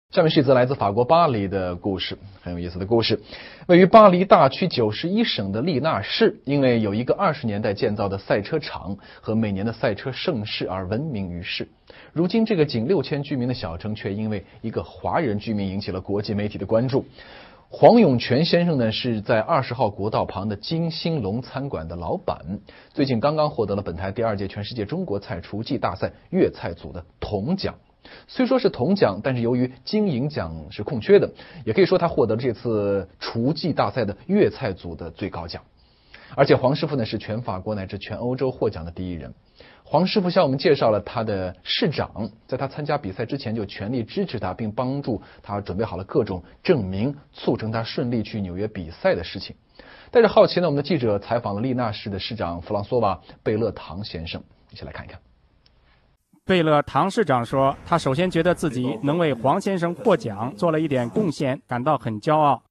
下面是一则来自法国巴黎的故事，很有意思的故事。位于巴黎大区91省的利纳市，因为有一个20年代建造的赛车场和每年的赛车盛事而闻名于世。如今，这个仅6000居民的小城，却因为一个华人居民引起了国际媒体的关注。黄永全先生呢，是在20号国道旁的金星龙餐馆的老板，最近刚刚获得了本台第2届全世界中国菜厨技大赛粤菜组的铜奖。虽说是铜奖，但是由于金银奖是空缺的，也可以说他获得了这次厨技大赛的粤菜组的最高奖。而且黄师傅呢，是全法国乃至全欧洲获奖的第一人。黄师傅向我们介绍了他的市长在他参加比赛之前就全力支持他，并帮助他准备好了各种证明，促成他顺利去纽约比赛的事情。带着好奇呢，我们的记者采访了利纳市的市长弗朗索瓦·贝勒唐先生，一起来看一看。 贝勒唐市长说，他首先觉得自己能为黄先生获奖做了一点贡献，感到很骄傲。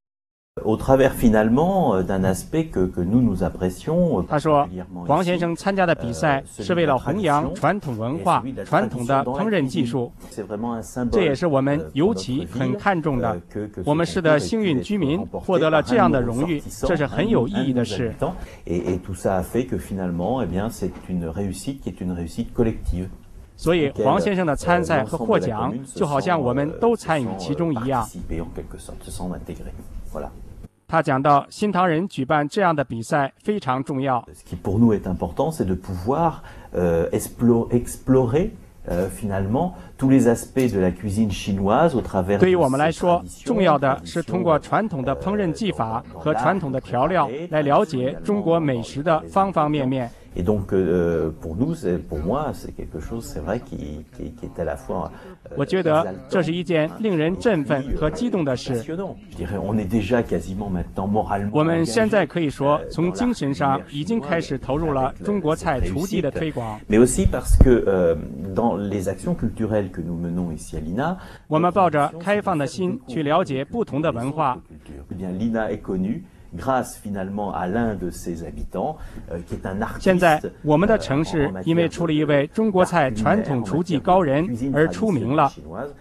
他说，黄先生参加的比赛是为了弘扬传统文化、传统的烹饪技术，这也是我们尤其很看重的。我们市的幸运居民获得了这样的荣誉，这是很有意义的事。所以黄先生的参赛和获奖，就好像我们都参与其中一样。他讲到，新唐人举办这样的比赛非常重要。对于我们来说，重要的是通过传统的烹饪技法和传统的调料来了解中国美食的方方面面。 Et donc, pour moi, c'est quelque chose, c'est vrai, qui est à la fois. 我觉得这是一件令人振奋和激动的事。我们现在可以说，从精神上已经开始投入了中国菜厨技的推广。我们抱着开放的心去了解不同的文化。现在，我们的城市因为出了一位中国菜传统厨技高人而出名了。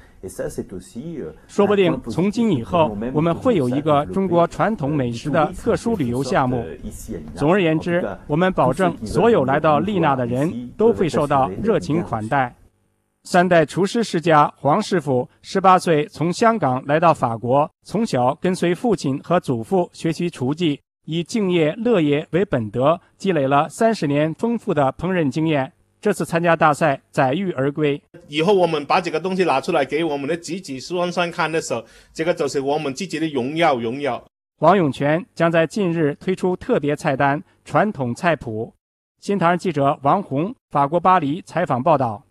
说不定从今以后，我们会有一个中国传统美食的特殊旅游项目。总而言之，我们保证所有来到利纳的人都会受到热情款待。3代厨师世家黄师傅18岁从香港来到法国，从小跟随父亲和祖父学习厨技，以敬业乐业为本德，积累了30年丰富的烹饪经验。这次参加大赛载誉而归。 以后我们把这个东西拿出来给我们的子子孙孙看的时候，这个就是我们自己的荣耀。 黄永全将在近日推出特别菜单传统菜谱。新唐人记者王红，法国巴黎采访报道。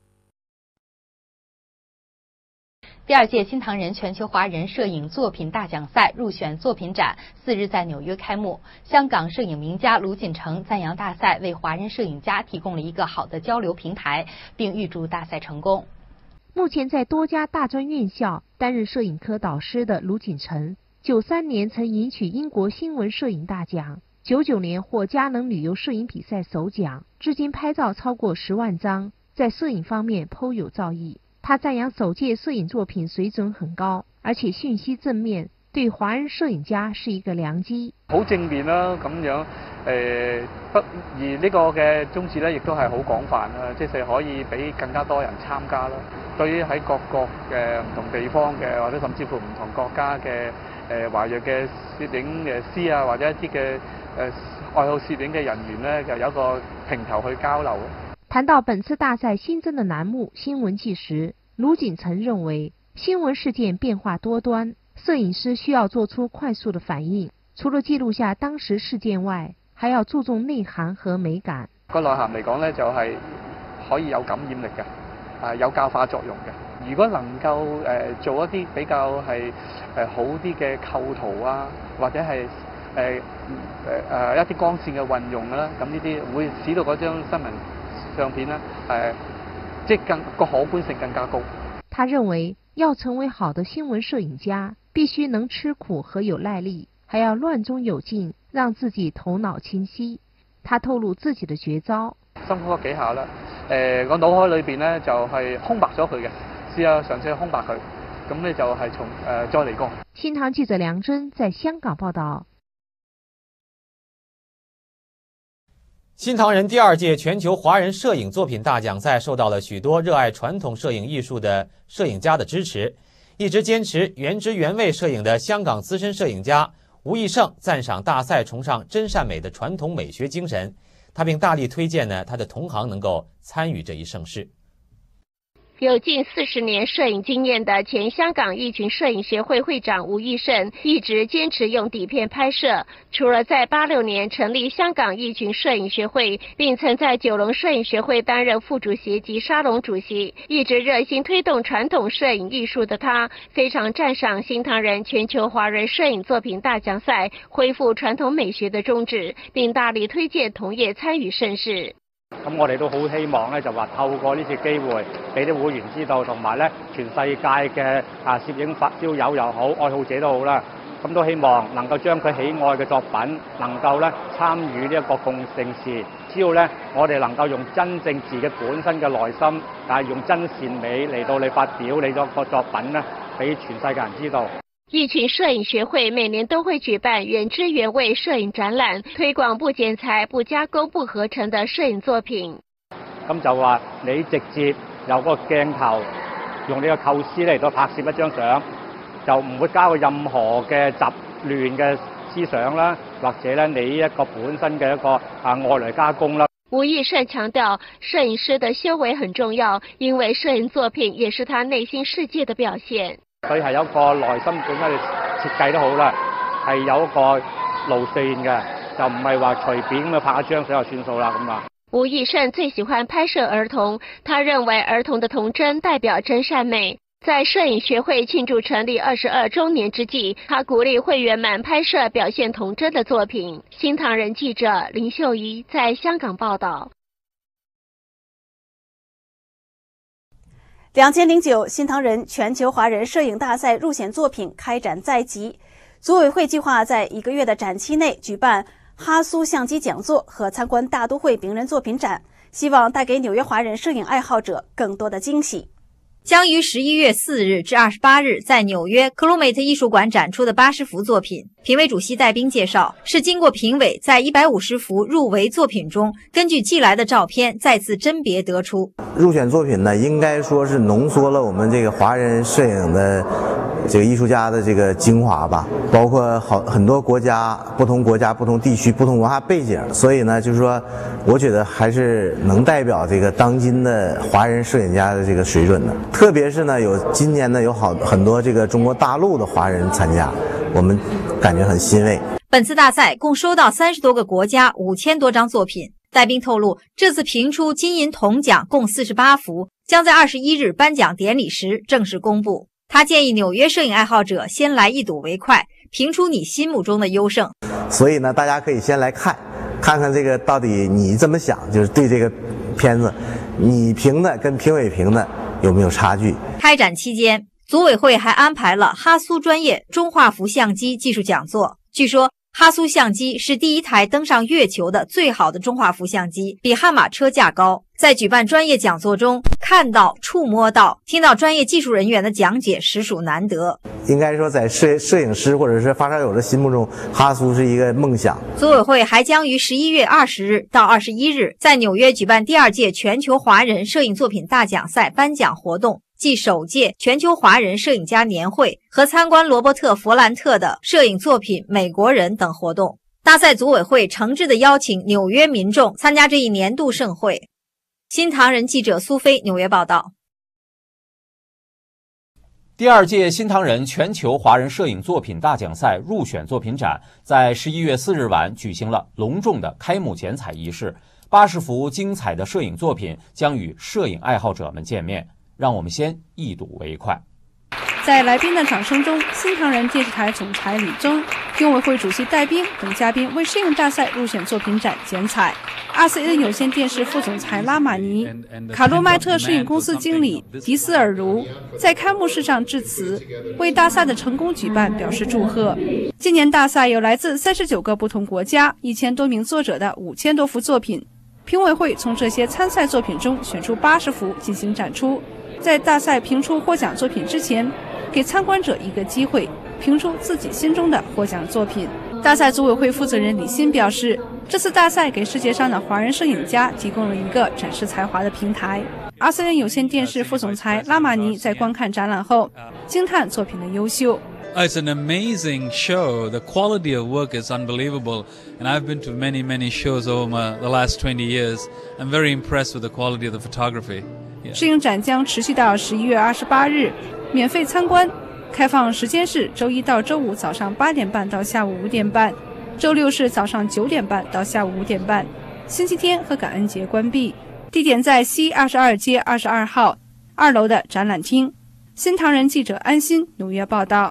第2届新唐人全球华人摄影作品大奖赛入选作品展4日在纽约开幕。香港摄影名家卢锦成赞扬大赛为华人摄影家提供了一个好的交流平台，并预祝大赛成功。 目前在多家大专院校担任摄影科导师的卢锦成，93年曾赢取英国新闻摄影大奖，99年获佳能旅游摄影比赛首奖，至今拍照超过10万张，在摄影方面颇有造诣。他赞扬首届摄影作品水準很高，而且訊息正面，對華人攝影家是一個良機。 好正面啦，咁樣而呢個嘅宗旨咧，亦都係好廣泛啦，即係可以俾更加多人參加啦。對於喺各國嘅唔同地方嘅，或者甚至乎唔同國家嘅華裔嘅攝影師啊，或者一啲嘅愛好攝影嘅人員咧，就有一個平台去交流。 談到本次大賽新增的欄目新聞紀實，盧錦成認為新聞事件變化多端，攝影師需要做出快速的反應，除了記錄下當時事件外，還要注重內涵和美感。 個內涵嚟講呢，就係可以有感染力嘅，有教化作用嘅。如果能夠做一啲比較係好啲嘅構圖啊，或者係一啲光線嘅運用啦，咁呢啲會使到嗰張新聞相片呢，即係個可觀性更加高。 他認為要成為好的新聞攝影家，必須能吃苦和有耐力，還要亂中有靜，讓自己頭腦清晰。他透露自己的絕招。 深呼吸幾下啦，個腦海裏邊呢就係空白咗佢嘅，試下嘗試去空白佢， 咁咧就係再嚟過。 新唐记者梁真在香港报道。 新唐人第2届全球华人摄影作品大奖赛受到了许多热爱传统摄影艺术的摄影家的支持。一直坚持原汁原味摄影的香港资深摄影家吴义胜赞赏大赛崇尚真善美的传统美学精神，他并大力推荐他的同行能够参与这一盛事。 有近40年摄影经验的前香港一群摄影协会会长吴义胜一直坚持用底片拍摄，除了在86年成立香港一群摄影学会，并曾在九龙摄影学会担任副主席及沙龙主席，一直热心推动传统摄影艺术的他，非常赞赏新唐人全球华人摄影作品大奖赛恢復傳統美學的宗旨，並大力推薦同業參與盛事。 咁我哋都好希望咧，就話透過呢次機會，俾啲會員知道，同埋咧全世界嘅攝影發燒友又好，愛好者都好啦，咁都希望能夠將佢喜愛嘅作品，能夠咧參與呢一個共盛事。只要咧我哋能夠用真正自己本身嘅內心，用真善美嚟到你發表你個作品咧，俾全世界人知道。 一群摄影学会每年都会举办原汁原味摄影展览，推广不剪裁、不加工、不合成的摄影作品。 咁就話你直接由個鏡頭用你個構思嚟到拍攝一張相，就唔會加個任何嘅雜亂嘅思想啦，或者咧你一個本身嘅一個外來加工啦。 吳義勝強調，攝影師的修為很重要，因為攝影作品也是他內心世界的表現。 佢係有一個內心本身嘅設計都好啦，係有一個路線嘅，就唔係話隨便咁樣拍一張相就算數啦咁啊。 吳義勝最喜歡拍攝兒童，他認為兒童的童真代表真善美。在攝影學會慶祝成立22週年之際，他鼓勵會員們拍攝表現童真的作品。新唐人記者林秀儀在香港報道。 2009新唐人全球华人摄影大赛入选作品开展在即，组委会计划在1个月的展期内举办哈苏相机讲座和参观大都会名人作品展，希望带给纽约华人摄影爱好者更多的惊喜。 将于11月4日至28日在纽约克鲁美特艺术馆展出的80幅作品，评委主席戴斌介绍，是经过评委在150幅入围作品中，根据寄来的照片再次甄别得出。 入选作品呢，应该说是浓缩了我们这个华人摄影的这个艺术家的这个精华吧，包括很多国家、不同地区、不同文化背景，所以呢，就是说，我觉得还是能代表这个当今的华人摄影家的这个水准的。特别是呢，今年呢有很多这个中国大陆的华人参加，我们感觉很欣慰。 本次大赛共收到30多个国家5000多张作品。戴斌透露，这次评出金银铜奖共48幅，将在21日颁奖典礼时正式公布。他建议纽约摄影爱好者先来一睹为快，评出你心目中的优胜。 所以呢，大家可以先来看看这个到底你怎么想，就是对这个片子，你评的跟评委评的有没有差距？ 开展期间，组委会还安排了哈苏专业中画幅相机技术讲座。据说哈苏相机是第一台登上月球的最好的中画幅相机，比悍马车价高。在举办专业讲座中，看到、触摸到、听到专业技术人员的讲解，实属难得。 应该说，在摄影师或者是发烧友的心目中，哈苏是一个梦想。 组委会还将于11月20日到21日在纽约举办第2届全球华人摄影作品大奖赛颁奖活动，即首届全球华人摄影家年会和参观罗伯特·弗兰特的摄影作品《美国人》等活动。大赛组委会诚挚地邀请纽约民众参加这一年度盛会。新唐人记者苏菲纽约报道。 第2届新唐人全球华人摄影作品大奖赛入选作品展在11月4日晚举行了隆重的开幕剪彩仪式，80幅精彩的摄影作品将与摄影爱好者们见面。让我们先一睹为快。 在来宾的掌声中，新唐人电视台总裁李征、评委会主席戴斌等嘉宾为摄影大赛入选作品展剪彩。RCN 有线电视副总裁拉玛尼、卡洛迈特摄影公司经理迪斯尔如在开幕式上致辞，为大赛的成功举办表示祝贺。今年大赛有来自39个不同国家、1000多名作者的5000多幅作品，评委会从这些参赛作品中选出80幅进行展出。 在大赛评出获奖作品之前，给参观者一个机会评出自己心中的获奖作品。大赛组委会负责人李欣表示，这次大赛给世界上的华人摄影家提供了一个展示才华的平台。RCN 有线电视副总裁拉马尼在观看展览后惊叹作品的优秀。 It's an amazing show. The quality of work is unbelievable. And I've been to many, many shows over the last 20 years. I'm very impressed with the quality of the photography. 摄影展将持续到11月28日，免费参观，开放时间是周一到周五早上8点半到下午5点半，周六是早上9点半到下午5点半，星期天和感恩节关闭。地点在西22街22号2楼的展览厅。新唐人记者安心纽约报道。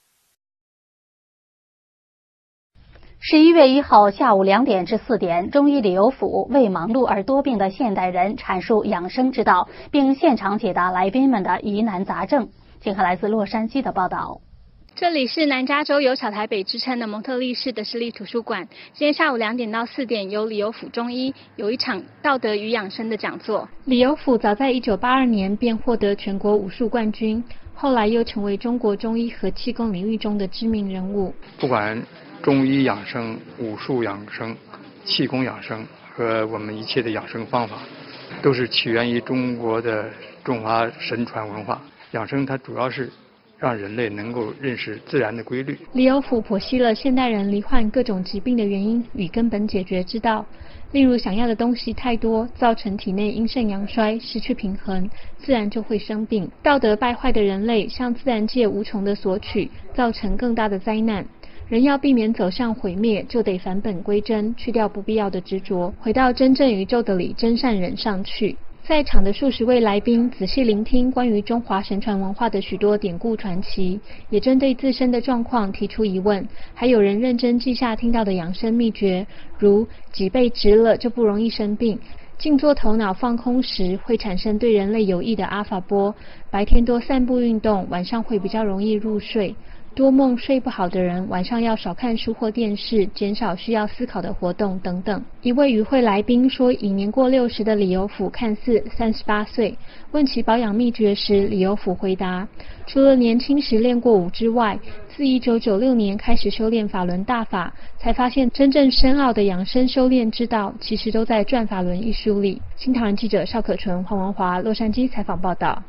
11月1号下午2点至4点，中医李有甫为忙碌而多病的现代人阐述养生之道，并现场解答来宾们的疑难杂症。请看来自洛杉矶的报道。 这里是南加州有小台北之称的蒙特利市的市立图书馆。今天下午2点到4点，由李有甫中医有一场道德与养生的讲座。李有甫早在1982年便获得全国武术冠军，后来又成为中国中医和气功领域中的知名人物。 不管中医养生、武术养生、气功养生和我们一切的养生方法，都是起源于中国的中华神传文化。养生它主要是让人类能够认识自然的规律。 李有甫剖析了现代人罹患各种疾病的原因与根本解决之道，例如想要的东西太多，造成体内阴盛阳衰，失去平衡，自然就会生病。道德败坏的人类向自然界无穷的索取，造成更大的灾难。人要避免走向毁灭，就得返本归真，去掉不必要的执着，回到真正宇宙的理，真善人上去。在场的数十位来宾仔细聆听关于中华神传文化的许多典故传奇，也针对自身的状况提出疑问，还有人认真记下听到的养生秘诀，如脊背直了就不容易生病，静坐头脑放空时会产生对人类有益的阿法波，白天多散步运动，晚上会比较容易入睡。多梦睡不好的人晚上要少看书或电视，减少需要思考的活动等等。一位与会来宾说，已年过60的李有甫看似38岁，问其保养秘诀时，李有甫回答，除了年轻时练过武之外，自1996年开始修炼法轮大法，才发现真正深奥的养生修炼之道其实都在《转法轮》一书里。新唐人记者邵可纯、黄文华洛杉矶采访报道。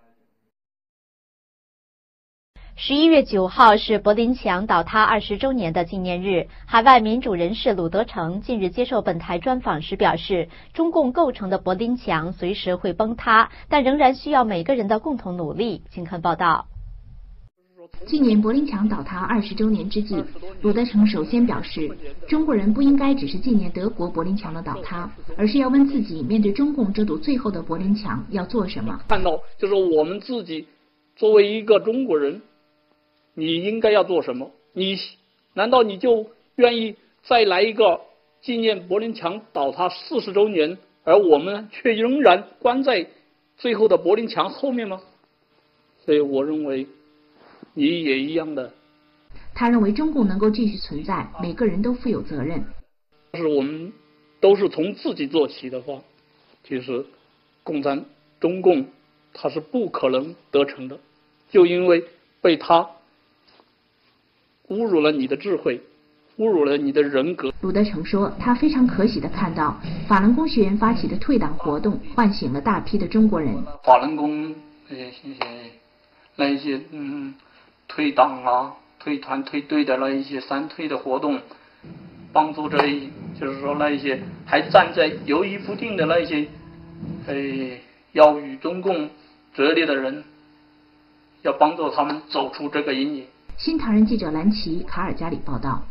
11月9号是柏林墙倒塌20周年的纪念日。海外民主人士鲁德成近日接受本台专访时表示，中共构成的柏林墙随时会崩塌，但仍然需要每个人的共同努力。请看报道。 纪念柏林墙倒塌20周年之际，鲁德成首先表示，中国人不应该只是纪念德国柏林墙的倒塌，而是要问自己，面对中共这堵最后的柏林墙要做什么。 看到就是我们自己作为一个中国人，你应该要做什么？难道你就愿意再来一个纪念柏林墙倒塌40周年，而我们却仍然关在最后的柏林墙后面吗？所以我认为你也一样的。 他认为中共能够继续存在，每个人都负有责任。 要是我们都是从自己做起的话，其实中共它是不可能得逞的，就因为被他侮辱了你的智慧，侮辱了你的人格。 鲁德成说，他非常可喜地看到法轮功学员发起的退党活动，唤醒了大批的中国人。 法轮功那一些退党啊、退团、退队的那一些三退的活动，帮助就是说那一些还站在犹豫不定的那一些要与中共决裂的人，要帮助他们走出这个阴影。 新唐人记者兰奇卡尔加里报道。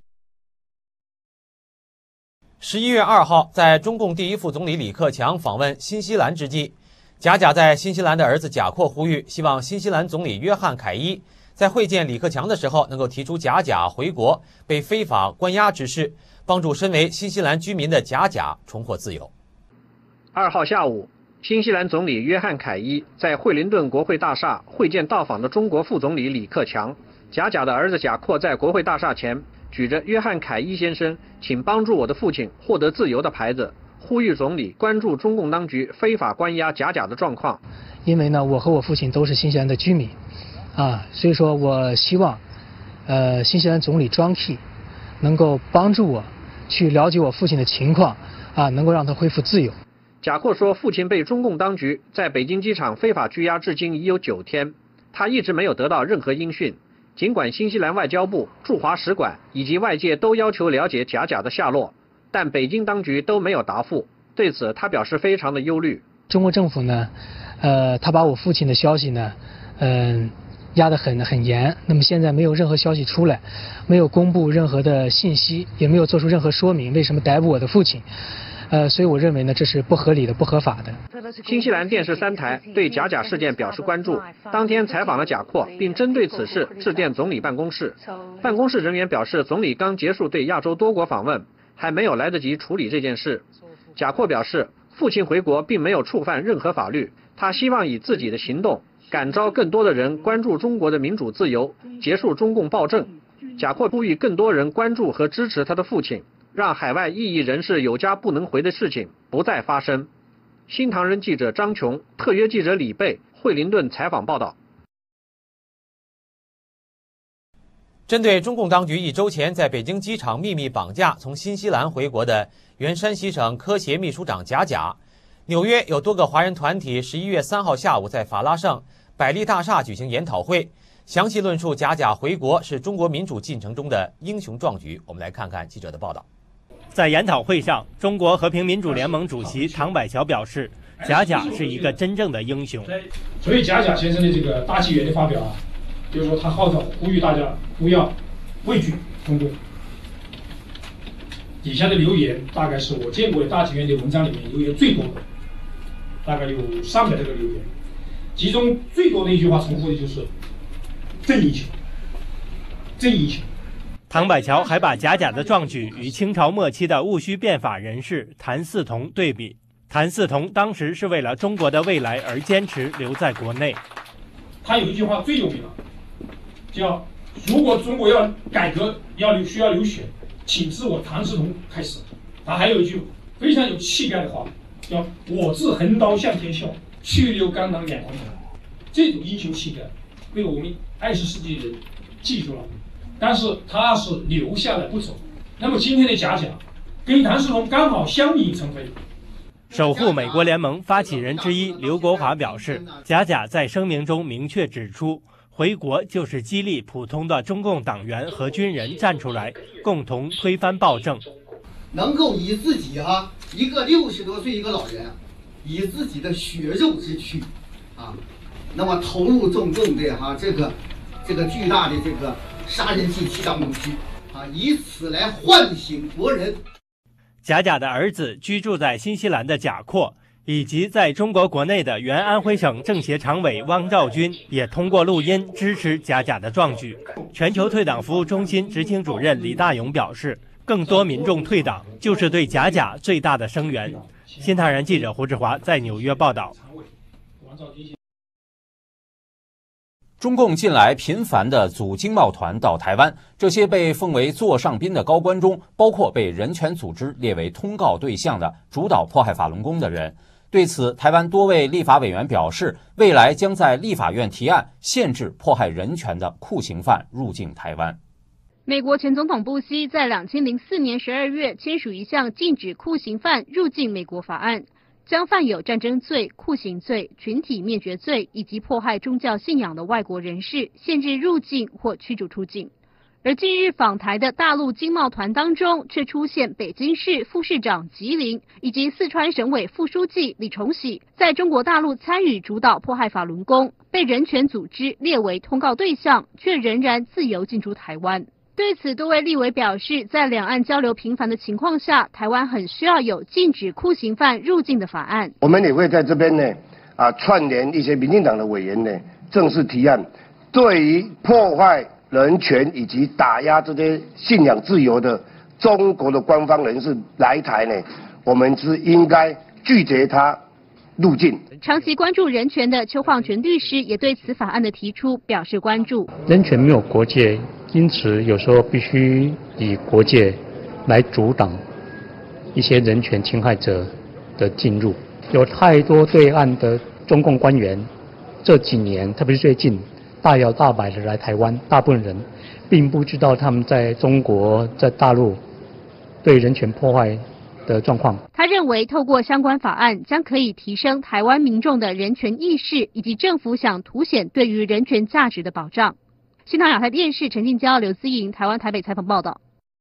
11月2号，在中共第一副总理李克强访问新西兰之际，贾在新西兰的儿子贾阔呼吁，希望新西兰总理约翰凯伊在会见李克强的时候，能够提出贾回国被非法关押之事，帮助身为新西兰居民的贾重获自由。 2号下午，新西兰总理约翰凯伊在惠灵顿国会大厦会见到访的中国副总理李克强。贾的儿子贾阔在国会大厦前举着约翰凯伊先生请帮助我的父亲获得自由的牌子， 呼吁总理关注中共当局非法关押假假的状况。 因为呢，我和我父亲都是新西兰的居民，所以说我希望，新西兰总理庄启能够帮助我去了解我父亲的情况，能够让他恢复自由。 贾阔说，父亲被中共当局在北京机场非法拘押至今已有9天，他一直没有得到任何音讯。尽管新西兰外交部、驻华使馆以及外界都要求了解假假的下落，但北京当局都没有答复。对此，他表示非常的忧虑。 中国政府呢，他把我父亲的消息呢，压得很严。那么现在没有任何消息出来，没有公布任何的信息，也没有做出任何说明，为什么逮捕我的父亲？所以我认为呢，这是不合理的、不合法的。 新西兰电视3台对假假事件表示关注，当天采访了贾阔，并针对此事致电总理办公室。办公室人员表示，总理刚结束对亚洲多国访问，还没有来得及处理这件事。贾阔表示，父亲回国并没有触犯任何法律，他希望以自己的行动感召更多的人关注中国的民主自由，结束中共暴政。贾阔呼吁更多人关注和支持他的父亲，让海外异议人士有家不能回的事情不再发生。新唐人记者张琼、特约记者李贝，惠灵顿采访报道。 针对中共当局1周前在北京机场秘密绑架从新西兰回国的原山西省科协秘书长贾甲，纽约有多个华人团体11月3号下午在法拉盛百利大厦举行研讨会，详细论述贾甲回国是中国民主进程中的英雄壮举。我们来看看记者的报道。 在研讨会上，中国和平民主联盟主席唐百乔表示，贾甲是一个真正的英雄。 所以贾甲先生的这个大纪元的发表就是说他号召呼吁大家不要畏惧中共。底下的留言大概是我见过的大纪元的文章里面留言最多的，大概有300多个留言，其中最多的一句话重复的就是正义球，正义球。 唐百乔还把贾甲的壮举与清朝末期的戊戌变法人士谭嗣同对比。谭嗣同当时是为了中国的未来而坚持留在国内。 他有一句话最有名了，叫如果中国要改革需要流血，请自我谭嗣同开始。他还有一句非常有气概的话，叫我自横刀向天笑，去留肝胆两黄泉。这种英雄气概被我们20世纪人记住了，但是他是留下来不走。那么今天的贾甲跟谭嗣同刚好相映成辉。 守护美国联盟发起人之一刘国华表示，贾甲在声明中明确指出，回国就是激励普通的中共党员和军人站出来，共同推翻暴政。 能够以自己一个60多岁一个老人，以自己的血肉之躯那么投入中共的这个巨大的这个杀人性欺诈误区以此来唤醒国人。 贾甲的儿子居住在新西兰的贾阔，以及在中国国内的原安徽省政协常委汪兆军也通过录音支持贾甲的壮举。全球退党服务中心执行主任李大勇表示，更多民众退党就是对贾甲最大的声援。新唐人记者胡志华在纽约报道。 中共近来频繁地组经贸团到台湾，这些被奉为座上宾的高官中，包括被人权组织列为通告对象的主导迫害法轮功的人。对此，台湾多位立法委员表示，未来将在立法院提案限制迫害人权的酷刑犯入境台湾。 美国前总统布希在2004年12月签署一项禁止酷刑犯入境美国法案，将犯有战争罪、酷刑罪、群体灭绝罪以及迫害宗教信仰的外国人士限制入境或驱逐出境。而近日访台的大陆经贸团当中，却出现北京市副市长吉林以及四川省委副书记李崇禧在中国大陆参与主导迫害法轮功，被人权组织列为通告对象，却仍然自由进出台湾。对此，多位立委表示，在两岸交流频繁的情况下，台湾很需要有禁止酷刑犯入境的法案。 我们也会在这边呢，串联一些民进党的委员呢，正式提案，对于破坏人权以及打压这些信仰自由的中国的官方人士来台呢，我们是应该拒绝他入境。 长期关注人权的邱晃全律师也对此法案的提出表示关注。 人权没有国界，因此有时候必须以国界来阻挡一些人权侵害者的进入，有太多对岸的中共官员这几年，特别是最近大摇大摆的来台湾，大部分人并不知道他们在中国在大陆对人权破坏的状况。 他认为，透过相关法案，将可以提升台湾民众的人权意识，以及政府想凸显对于人权价值的保障。新唐亚太电视陈静娇、刘思颖，台湾台北采访报道。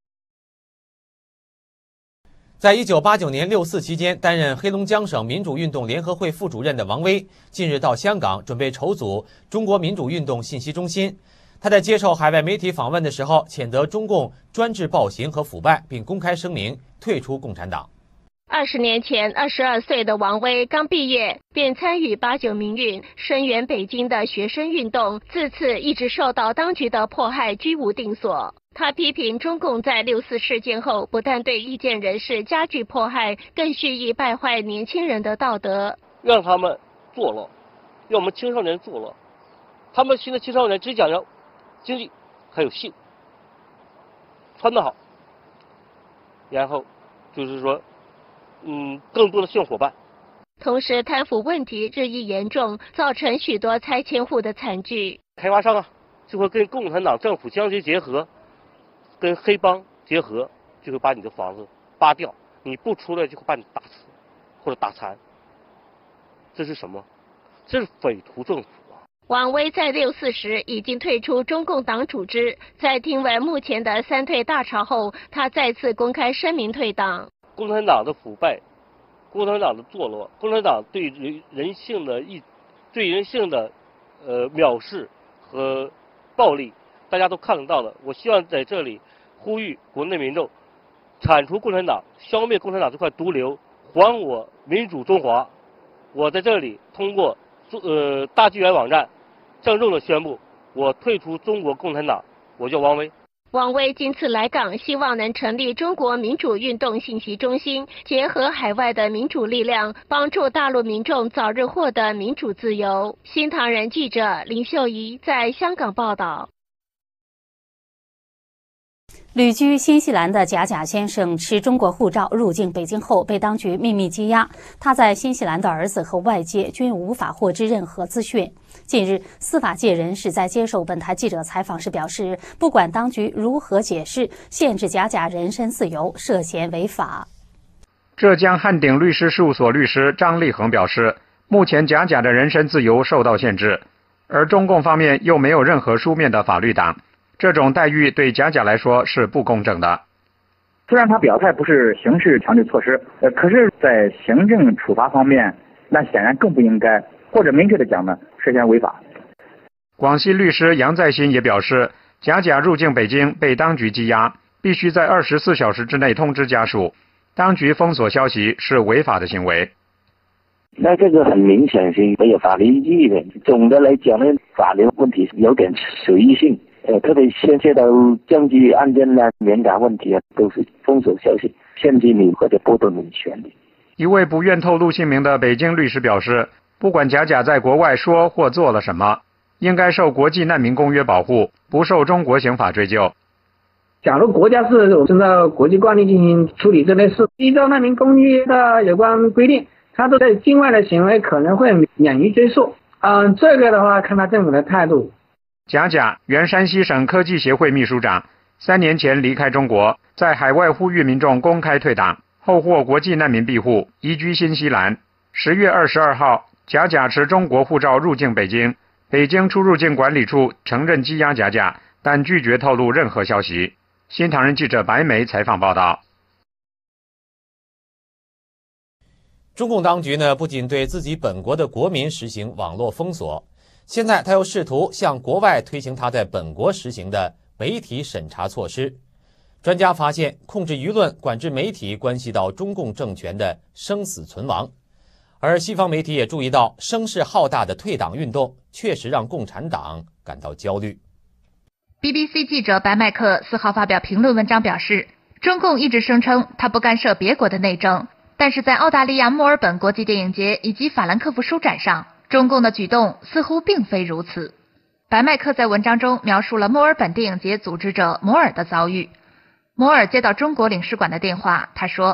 在1989年6四期间担任黑龙江省民主运动联合会副主任的王威，近日到香港准备筹组中国民主运动信息中心。他在接受海外媒体访问的时候，谴责中共专制暴行和腐败，并公开声明退出共产党。 20年前，22岁的王威刚毕业便参与89民运，声援北京的学生运动，自此一直受到当局的迫害，居无定所。他批评中共在6四事件后，不但对意见人士加剧迫害，更蓄意败坏年轻人的道德， 让他们作乐，让我们青少年作乐。他们现在青少年只讲究经济还有性，穿得好，然后就是说更多的性伙伴。 同时贪腐问题日益严重，造成许多拆迁户的惨剧。 开发商就会跟共产党政府相结合，跟黑帮结合，就会把你的房子扒掉，你不出来就会把你打死或者打残。这是什么？这是匪徒政府。 王威在6四时已经退出中共党组织，在听闻目前的三退大潮后，他再次公开声明退党。 共产党的腐败，共产党的堕落，共产党对人性的藐视和暴力，大家都看得到的。我希望在这里呼吁国内民众铲除共产党，消灭共产党这块毒瘤，还我民主中华。我在这里通过大纪元网站郑重地宣布，我退出中国共产党，我叫王威。 王威今次来港，希望能成立中国民主运动信息中心，结合海外的民主力量，帮助大陆民众早日获得民主自由。新唐人记者林秀仪在香港报道。 旅居新西兰的贾先生持中国护照入境北京后，被当局秘密羁押。他在新西兰的儿子和外界均无法获知任何资讯。近日，司法界人士在接受本台记者采访时表示，不管当局如何解释，限制贾人身自由涉嫌违法。 浙江汉鼎律师事务所律师张立恒表示，目前贾的人身自由受到限制，而中共方面又没有任何书面的法律档。这种待遇对贾来说是不公正的。 虽然他表态不是刑事强制措施，可是在行政处罚方面，那显然更不应该，或者明确的讲呢，涉嫌违法。 广西律师杨在新也表示，贾入境北京被当局羁押，必须在24小时之内通知家属，当局封锁消息是违法的行为。 那这个很明显是没有法律依据的。总的来讲呢，法律问题有点随意性。特别牵涉到证据案件呢、敏感问题都是封锁消息，限制你或者剥夺你权利。 一位不愿透露姓名的北京律师表示，不管贾在国外说或做了什么，应该受国际难民公约保护，不受中国刑法追究。 假如国家是遵照国际惯例进行处理这类事，依照难民公约的有关规定，他都在境外的行为可能会免于追诉。这个的话看他政府的态度。 贾原山西省科技协会秘书长，3年前离开中国，在海外呼吁民众公开退党，后获国际难民庇护，移居新西兰。10月22号，贾持中国护照入境北京，北京出入境管理处承认羁押贾，但拒绝透露任何消息。新唐人记者白梅采访报道。 中共当局不仅对自己本国的国民实行网络封锁，现在他又试图向国外推行他在本国实行的媒体审查措施。专家发现，控制舆论、管制媒体关系到中共政权的生死存亡。而西方媒体也注意到，声势浩大的退党运动确实让共产党感到焦虑。 BBC 记者白麦克4号发表评论文章表示，中共一直声称他不干涉别国的内政，但是在澳大利亚墨尔本国际电影节以及法兰克福书展上，中共的举动似乎并非如此。白麦克在文章中描述了墨尔本电影节组织者摩尔的遭遇。摩尔接到中国领事馆的电话，他说，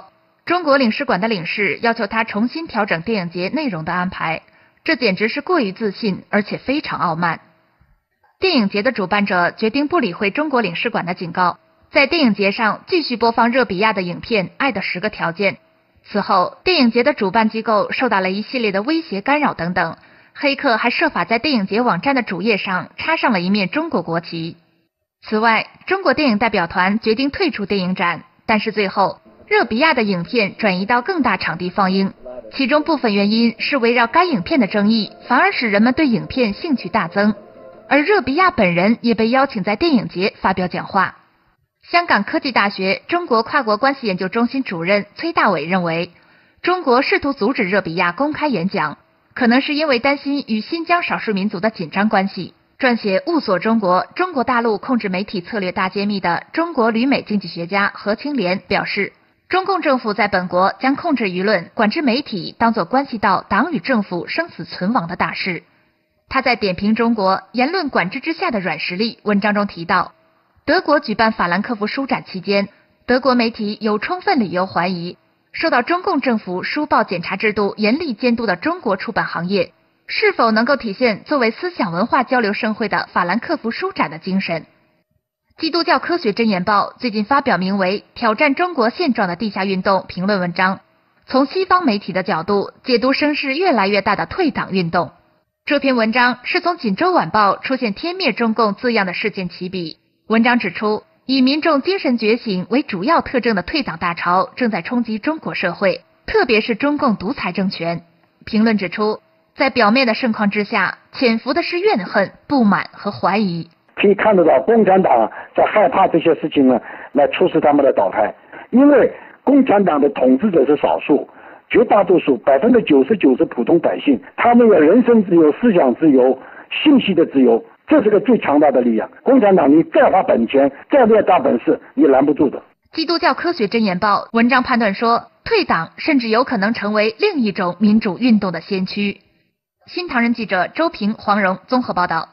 中国领事馆的领事要求他重新调整电影节内容的安排，这简直是过于自信，而且非常傲慢。电影节的主办者决定不理会中国领事馆的警告，在电影节上继续播放热比亚的影片《爱的10个条件》。此后，电影节的主办机构受到了一系列的威胁、干扰等等，黑客还设法在电影节网站的主页上插上了一面中国国旗。此外，中国电影代表团决定退出电影展，但是最后热比亚的影片转移到更大场地放映，其中部分原因是围绕该影片的争议，反而使人们对影片兴趣大增。而热比亚本人也被邀请在电影节发表讲话。香港科技大学中国跨国关系研究中心主任崔大伟认为，中国试图阻止热比亚公开演讲，可能是因为担心与新疆少数民族的紧张关系。撰写《雾锁中国：中国大陆控制媒体策略大揭秘》的中国旅美经济学家何清莲表示，中共政府在本国将控制舆论、管制媒体当作关系到党与政府生死存亡的大事。他在点评中国言论管制之下的软实力文章中提到，德国举办法兰克福书展期间，德国媒体有充分理由怀疑，受到中共政府书报检查制度严厉监督的中国出版行业，是否能够体现作为思想文化交流盛会的法兰克福书展的精神。基督教科学箴言报最近发表名为《挑战中国现状的地下运动》评论文章，从西方媒体的角度解读声势越来越大的退党运动。这篇文章是从锦州晚报出现天灭中共字样的事件起笔。文章指出，以民众精神觉醒为主要特征的退党大潮正在冲击中国社会，特别是中共独裁政权。评论指出，在表面的盛况之下，潜伏的是怨恨、不满和怀疑。 可以看得到，共产党在害怕这些事情呢，来促使他们的倒台。因为共产党的统治者是少数，绝大多数99%是普通百姓，他们有人身自由、思想自由、信息的自由，这是个最强大的力量。共产党你再花本钱、再练大本事，你拦不住的。 基督教科学箴言报文章判断说，退党甚至有可能成为另一种民主运动的先驱。新唐人记者周平、黄荣综合报道。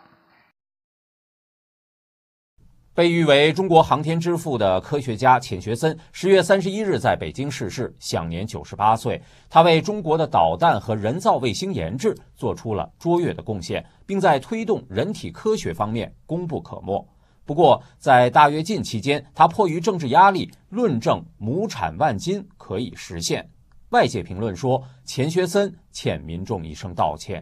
被誉为中国航天之父的科学家钱学森10月31日在北京逝世，享年98岁。他为中国的导弹和人造卫星研制做出了卓越的贡献，并在推动人体科学方面功不可没。不过，在大跃进期间，他迫于政治压力，论证亩产万斤可以实现。外界评论说，钱学森欠民众一声道歉。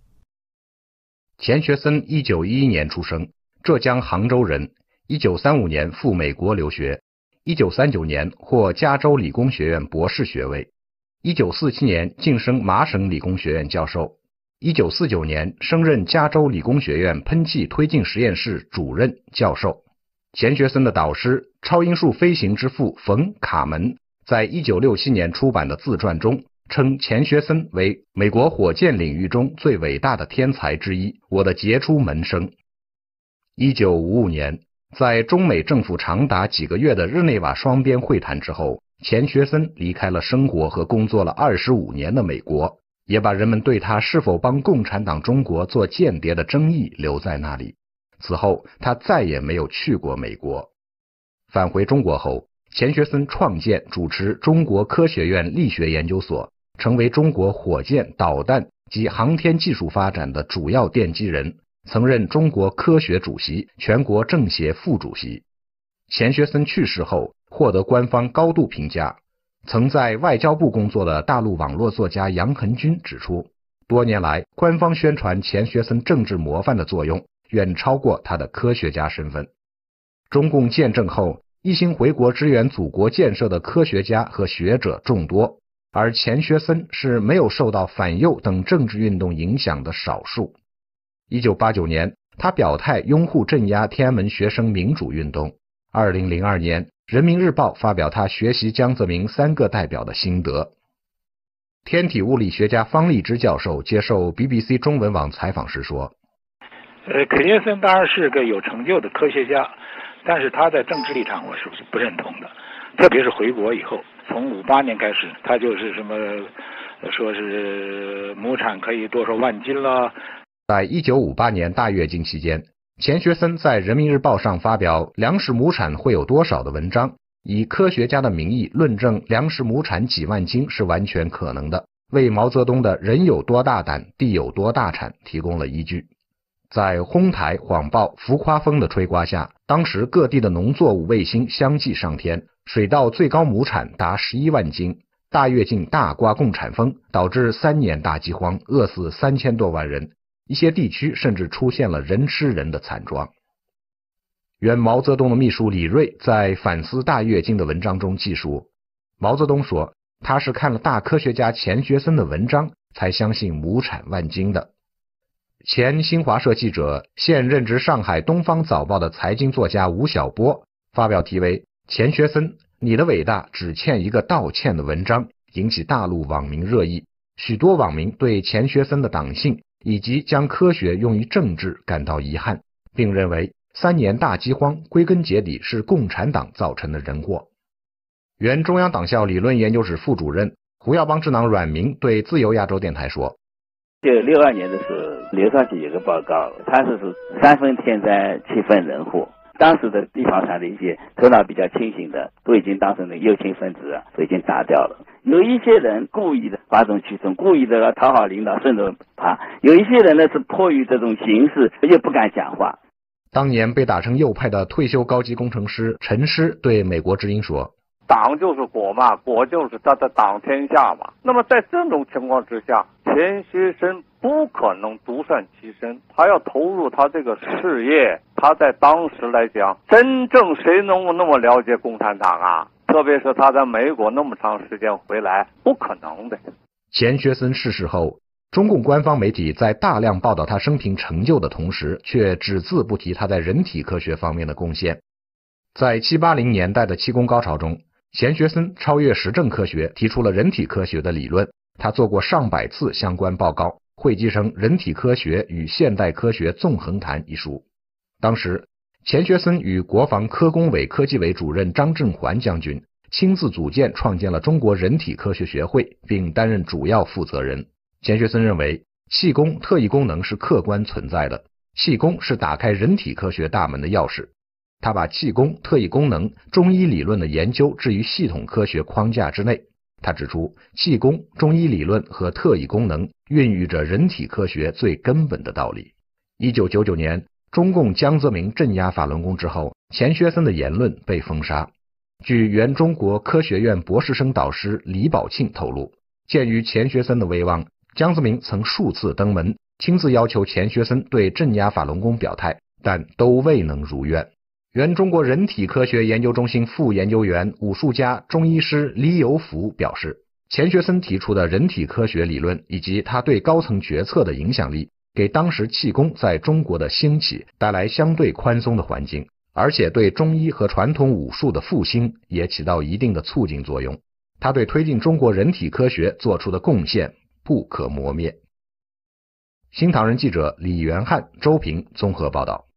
钱学森1911年出生，浙江杭州人。1935年赴美国留学，1939年获加州理工学院博士学位，1947年晋升麻省理工学院教授，1949年升任加州理工学院喷气推进实验室主任教授。钱学森的导师超音速飞行之父冯·卡门在1967年出版的自传中称钱学森为美国火箭领域中最伟大的天才之一，我的杰出门生。1955年在中美政府长达几个月的日内瓦双边会谈之后，钱学森离开了生活和工作了25年的美国，也把人们对他是否帮共产党中国做间谍的争议留在那里。此后他再也没有去过美国。返回中国后，钱学森创建主持中国科学院力学研究所，成为中国火箭、导弹及航天技术发展的主要奠基人，曾任中国科学主席、全国政协副主席。钱学森去世后，获得官方高度评价。曾在外交部工作的大陆网络作家杨恒军指出，多年来官方宣传钱学森政治模范的作用远超过他的科学家身份。中共建政后，一心回国支援祖国建设的科学家和学者众多，而钱学森是没有受到反右等政治运动影响的少数。1989年，他表态拥护镇压天安门学生民主运动。2002年，人民日报发表他学习江泽民3个代表的心得。天体物理学家方励之教授接受 BBC 中文网采访时说， 钱学森当然是个有成就的科学家，但是他在政治立场我是不认同的，特别是回国以后，从58年开始，他就是什么说是亩产可以多少万斤了。 在1958年大跃进期间，钱学森在人民日报上发表粮食亩产会有多少的文章， 以科学家的名义论证粮食亩产几万斤是完全可能的，为毛泽东的人有多大胆，地有多大产提供了依据。在哄抬、谎报、浮夸风的吹刮下，当时各地的农作物卫星相继上天，水稻最高亩产达11万斤，大跃进大刮共产风，导致3年大饥荒，饿死3000多万人，一些地区甚至出现了人吃人的惨状。原毛泽东的秘书李锐在反思大跃进的文章中记述，毛泽东说他是看了大科学家钱学森的文章才相信亩产万斤的。前新华社记者、现任职上海东方早报的财经作家吴晓波发表题为《钱学森，你的伟大只欠一个道歉》的文章，引起大陆网民热议。许多网民对钱学森的党性以及将科学用于政治感到遗憾，并认为3年大饥荒归根结底是共产党造成的人祸。原中央党校理论研究室副主任、胡耀邦智囊阮明对自由亚洲电台说， 就62年的时候，刘少奇有个报告，他是3分天灾7分人祸。当时的地方上的一些头脑比较清醒的，都已经当成了右倾分子啊，都已经打掉了。有一些人故意的哗众取宠，故意的要讨好领导，顺着爬；有一些人呢是迫于这种形势，又不敢讲话。 当年被打成右派的退休高级工程师陈师对美国之音说， 党就是国嘛，国就是他的党天下嘛。那么在这种情况之下，钱学森不可能独善其身，他要投入他这个事业。他在当时来讲，真正谁能够那么了解共产党啊？特别是他在美国那么长时间回来，不可能的。 钱学森逝世后，中共官方媒体在大量报道他生平成就的同时，却只字不提他在人体科学方面的贡献。在780年代的气功高潮中，钱学森超越实证科学，提出了人体科学的理论。他做过上百次相关报告，汇集成《人体科学与现代科学纵横谈》一书。当时，钱学森与国防科工委科技委主任张振环将军亲自组建创建了中国人体科学学会，并担任主要负责人。钱学森认为，气功特异功能是客观存在的，气功是打开人体科学大门的钥匙。他把气功、特异功能、中医理论的研究置于系统科学框架之内。他指出，气功、中医理论和特异功能孕育着人体科学最根本的道理。1999年，中共江泽民镇压法轮功之后，钱学森的言论被封杀。据原中国科学院博士生导师李宝庆透露，鉴于钱学森的威望，江泽民曾数次登门，亲自要求钱学森对镇压法轮功表态，但都未能如愿。原中国人体科学研究中心副研究员、武术家、中医师李有福表示，钱学森提出的人体科学理论以及他对高层决策的影响力，给当时气功在中国的兴起带来相对宽松的环境，而且对中医和传统武术的复兴也起到一定的促进作用。他对推进中国人体科学做出的贡献不可磨灭。新唐人记者李元汉、周平综合报道。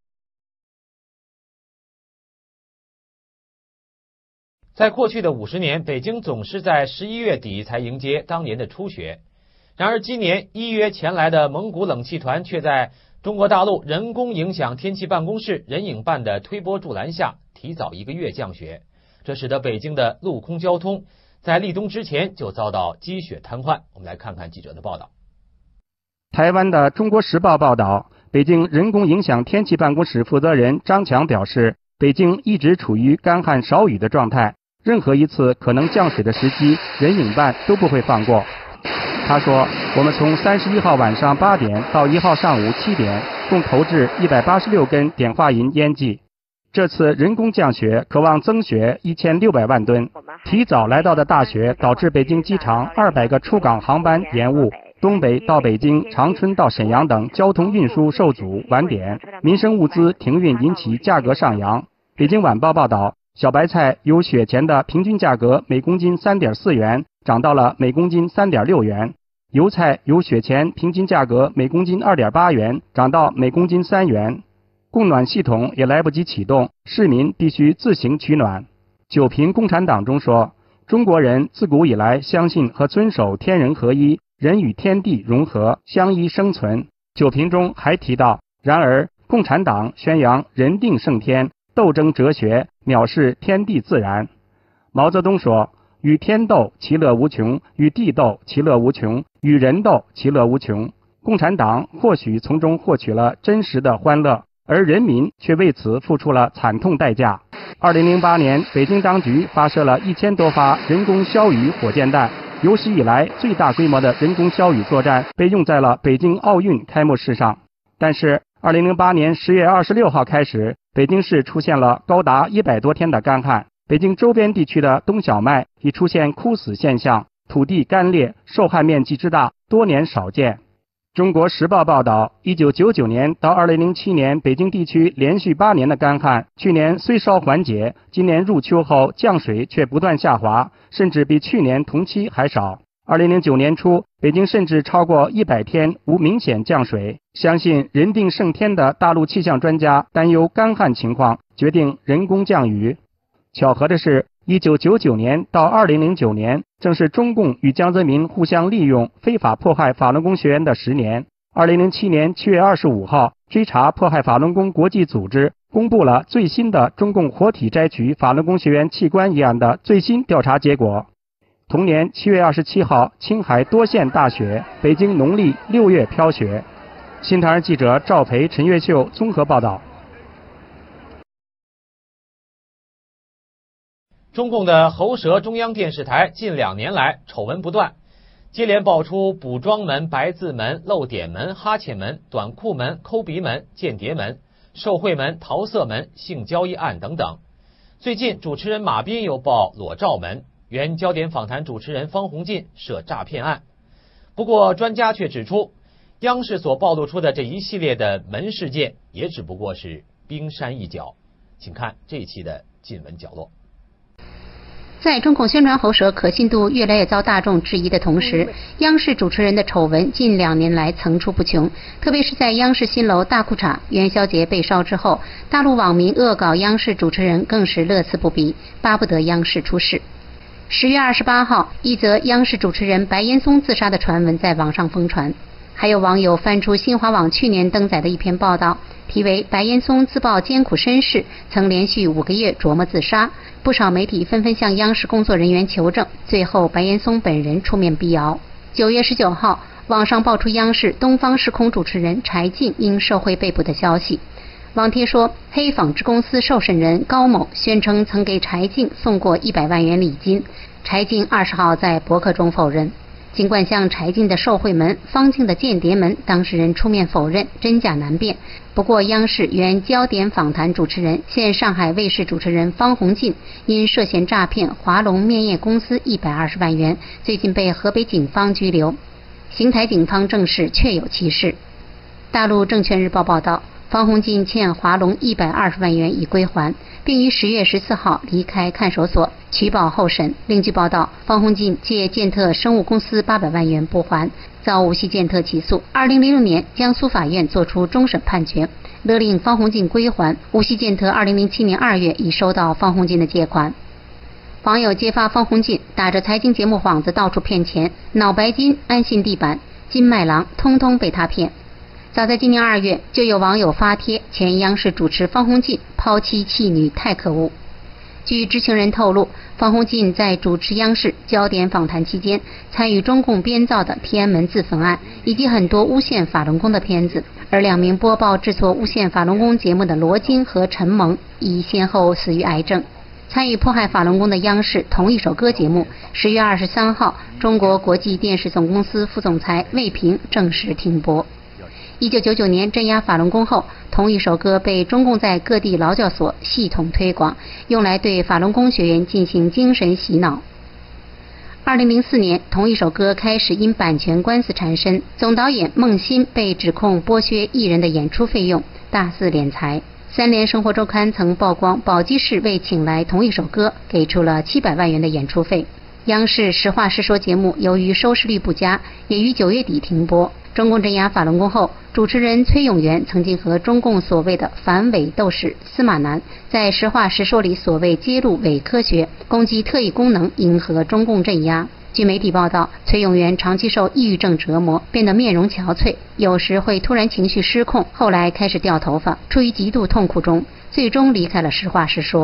在过去的50年，北京总是在11月底才迎接当年的初雪。然而今年依约前来的蒙古冷气团却在中国大陆人工影响天气办公室人影办的推波助澜下，提早1个月降雪，这使得北京的陆空交通在立冬之前就遭到积雪瘫痪。我们来看看记者的报道。 台湾的《中国时报》报道，北京人工影响天气办公室负责人张强表示，北京一直处于干旱少雨的状态，任何一次可能降水的时机，人影办都不会放过。他说，我们从31号晚上8点到1号上午7点，共投掷186根碘化银烟剂。这次人工降雪渴望增雪1600万吨，提早来到的大雪导致北京机场200个出港航班延误，东北到北京、长春到沈阳等交通运输受阻晚点，民生物资停运引起价格上扬。北京晚报报道，小白菜由雪前的平均价格每公斤3.4元涨到了每公斤3.6元，油菜由雪前平均价格每公斤2.8元涨到每公斤3元。供暖系统也来不及启动，市民必须自行取暖。九评共产党中说，中国人自古以来相信和遵守天人合一，人与天地融合，相依生存。九评中还提到，然而共产党宣扬人定胜天，斗争哲学，藐视天地自然。 毛泽东说：“与天斗，其乐无穷；与地斗，其乐无穷；与人斗，其乐无穷。”共产党或许从中获取了真实的欢乐，而人民却为此付出了惨痛代价。2008年，北京当局发射了1000多发人工消雨火箭弹，有史以来最大规模的人工消雨作战被用在了北京奥运开幕式上。但是2008年10月26号开始，北京市出现了高达100多天的干旱，北京周边地区的冬小麦已出现枯死现象，土地干裂，受害面积之大，多年少见。中国时报报道，1999年到2007年，北京地区连续8年的干旱，去年虽稍缓解，今年入秋后降水却不断下滑，甚至比去年同期还少。2009年初，北京甚至超过100天无明显降水。相信人定胜天的大陆气象专家担忧干旱情况，决定人工降雨。巧合的是，1999年到2009年正是中共与江泽民互相利用、非法迫害法轮功学员的10年。2007年7月25号，追查迫害法轮功国际组织公布了最新的中共活体摘取法轮功学员器官一案的最新调查结果。同年7月27号，青海多县大雪，北京农历6月飘雪。新唐人记者赵培、陈月秀综合报道。 中共的喉舌中央电视台近2年来丑闻不断，接连爆出补妆门、白字门、漏点门、哈欠门、短裤门、抠鼻门、间谍门、受贿门、桃色门、性交易案等等。最近主持人马斌又爆裸照门，原焦点访谈主持人方鸿进涉诈骗案。不过专家却指出，央视所暴露出的这一系列的门事件也只不过是冰山一角。请看这一期的近闻角落。 在中共宣传喉舌可信度越来越遭大众质疑的同时，央视主持人的丑闻近2年来层出不穷。特别是在央视新楼大裤衩元宵节被烧之后，大陆网民恶搞央视主持人更是乐此不疲，巴不得央视出事。10月28号，一则央视主持人白岩松自杀的传闻在网上疯传。还有网友翻出新华网去年登载的一篇报道，题为白岩松自曝艰苦身世，曾连续5个月琢磨自杀。不少媒体纷纷向央视工作人员求证，最后白岩松本人出面辟谣。9月19号，网上爆出央视东方时空主持人柴静因受贿被捕的消息。网帖说，黑纺织公司受审人高某宣称曾给柴静送过100万元礼金，柴静20号在博客中否认。尽管像柴静的受贿门、方静的间谍门，当事人出面否认，真假难辨。不过，央视原焦点访谈主持人、现上海卫视主持人方鸿进因涉嫌诈骗华龙面业公司120万元，最近被河北警方拘留。邢台警方证实确有其事。大陆证券日报报道，方鸿进欠华龙120万元已归还，并于10月14号离开看守所，取保候审。另据报道，方鸿进借健特生物公司800万元不还，遭无锡健特起诉。2006年，江苏法院作出终审判决，勒令方鸿进归还。无锡健特2007年2月已收到方鸿进的借款。网友揭发方鸿进打着财经节目幌子到处骗钱，脑白金、安信地板、金麦郎，通通被他骗。早在今年2月，就有网友发帖，前央视主持方鸿进抛妻弃女太可恶。据知情人透露，方鸿进在主持央视焦点访谈期间，参与中共编造的天安门自焚案以及很多诬陷法轮功的片子，而2名播报制作诬陷法轮功节目的罗京和陈萌已先后死于癌症。参与迫害法轮功的央视同一首歌节目，10月23号，中国国际电视总公司副总裁魏平正式停播。1999年镇压法轮功后，同一首歌被中共在各地劳教所系统推广，用来对法轮功学员进行精神洗脑。2004年，同一首歌开始因版权官司缠身，总导演孟欣被指控剥削艺人的演出费用，大肆敛财。3联生活周刊曾曝光宝鸡市为请来同一首歌给出了700万元的演出费。央视实话实说节目由于收视率不佳，也于9月底停播。中共镇压法轮功后，主持人崔永元曾经和中共所谓的反伪斗士司马南在实话实说里所谓揭露伪科学，攻击特异功能，迎合中共镇压。据媒体报道，崔永元长期受抑郁症折磨，变得面容憔悴，有时会突然情绪失控，后来开始掉头发，处于极度痛苦中，最终离开了实话实说。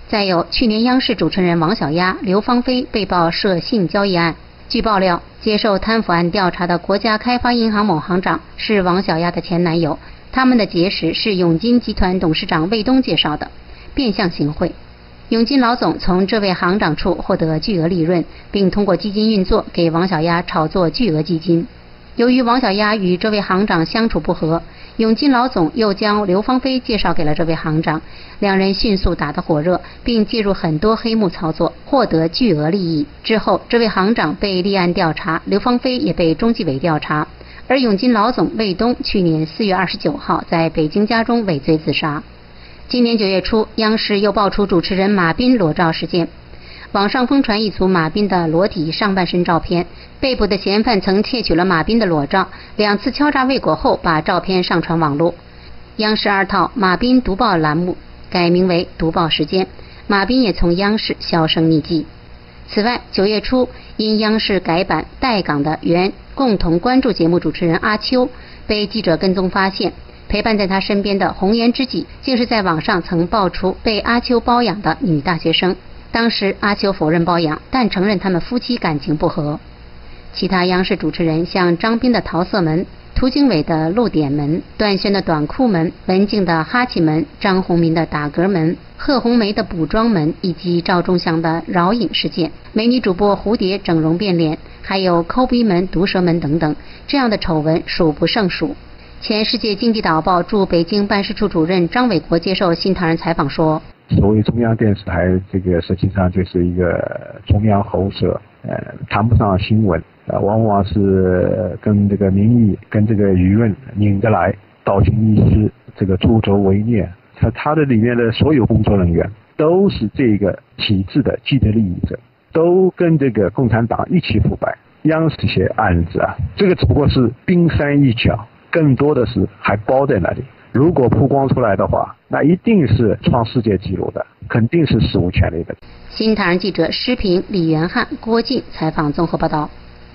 再有去年央视主持人王小丫、刘芳菲被曝涉性交易案，据爆料，接受贪腐案调查的国家开发银行某行长是王小丫的前男友，他们的结识是永金集团董事长魏东介绍的，变相行贿。永金老总从这位行长处获得巨额利润，并通过基金运作给王小丫炒作巨额基金。由于王小丫与这位行长相处不和，永金老总又将刘芳菲介绍给了这位行长，两人迅速打得火热，并介入很多黑幕操作，获得巨额利益。之后，这位行长被立案调查，刘芳菲也被中纪委调查。而永金老总魏东去年4月29号在北京家中畏罪自杀。今年9月初，央视又爆出主持人马彬裸照事件。网上疯传一组马彬的裸体上半身照片，被捕的嫌犯曾窃取了马彬的裸照，2次敲诈未果后把照片上传网络。央视2套马彬读报栏目改名为读报时间，马彬也从央视销声匿迹。此外，9月初因央视改版待岗的原共同关注节目主持人阿秋被记者跟踪发现，陪伴在他身边的红颜知己竟是在网上曾爆出被阿秋包养的女大学生。当时阿秋否认包养，但承认他们夫妻感情不和。其他央视主持人像张斌的桃色门、涂经纬的露点门、段轩的短裤门、文静的哈气门、张宏民的打嗝门、贺红梅的补妆门，以及赵忠祥的饶影事件、美女主播蝴蝶整容变脸，还有抠鼻门、毒舌门等等，这样的丑闻数不胜数。前世界经济导报驻北京办事处主任张伟国接受新唐人采访说， 所谓中央电视台，这个实际上就是一个中央喉舌，谈不上新闻，往往是跟这个民意、跟这个舆论拧得来，道听一丝，这个助纣为虐。他的里面的所有工作人员都是这个体制的既得利益者，都跟这个共产党一起腐败。央视这些案子啊，这个只不过是冰山一角，更多的是还包在那里。如果曝光出来的话，那一定是创世界纪录的，肯定是史无前例的。 新唐人记者施平、李元汉、郭靖采访综合报道。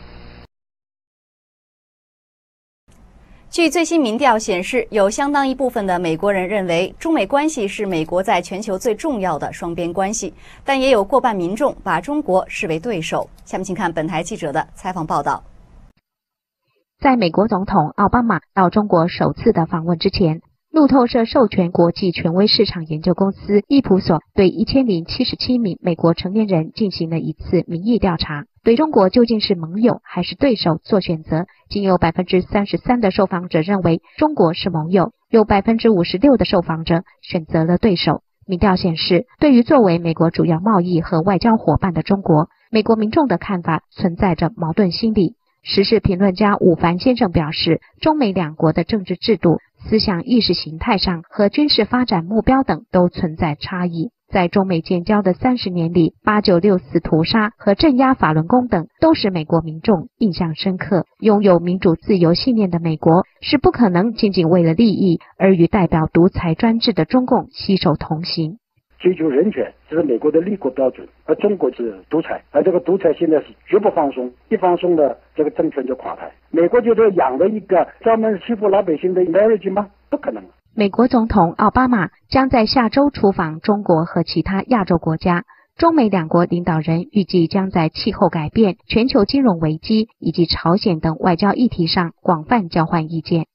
据最新民调显示，有相当一部分的美国人认为中美关系是美国在全球最重要的双边关系，但也有过半民众把中国视为对手。下面请看本台记者的采访报道。 在美国总统奥巴马到中国首次的访问之前，路透社授权国际权威市场研究公司易普所对1077名美国成年人进行了一次民意调查，对中国究竟是盟友还是对手做选择，仅有 33% 的受访者认为中国是盟友，有 56% 的受访者选择了对手。民调显示，对于作为美国主要贸易和外交伙伴的中国，美国民众的看法存在着矛盾心理。时事评论家伍凡先生表示，中美两国的政治制度、思想意识形态上和军事发展目标等都存在差异。在中美建交的30年里，8964屠杀和镇压法轮功等都使美国民众印象深刻。拥有民主自由信念的美国是不可能仅仅为了利益而与代表独裁专制的中共携手同行。 追求人权，这是美国的立国标准，而中国是独裁，而这个独裁现在是绝不放松，一放松的这个政权就垮台。美国就这养了一个专门欺负老百姓的 marriage 吗？不可能。 美国总统奥巴马将在下周出访中国和其他亚洲国家，中美两国领导人预计将在气候改变、全球金融危机以及朝鲜等外交议题上广泛交换意见。